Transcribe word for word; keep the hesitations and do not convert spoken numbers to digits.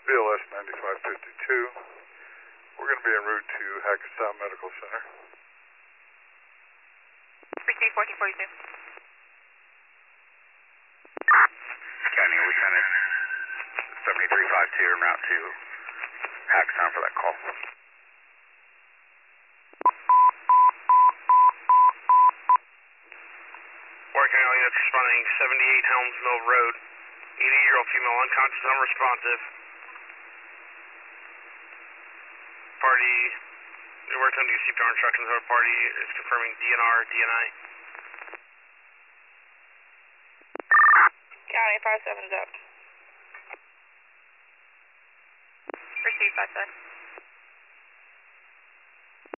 B L S ninety-five fifty-two. We're going to be en route to Hackensack Medical Center. Receive fourteen forty-two. County Lieutenant seventy-three fifty-two en route to Hackensack for that call. Warren County units responding seventy-eight Helms Mill Road. eighty-year-old female unconscious, unresponsive. Party, we worked on new C P R instructions. Our party is confirming D N R, D N I. County five seven's up. Receive five seven.